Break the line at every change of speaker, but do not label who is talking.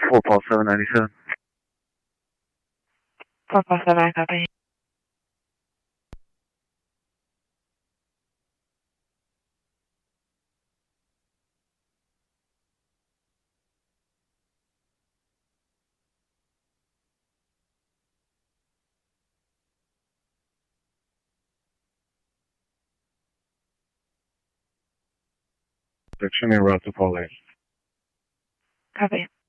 4 Paul 797.
447, copy.
Section en route to Paul 8.
Copy.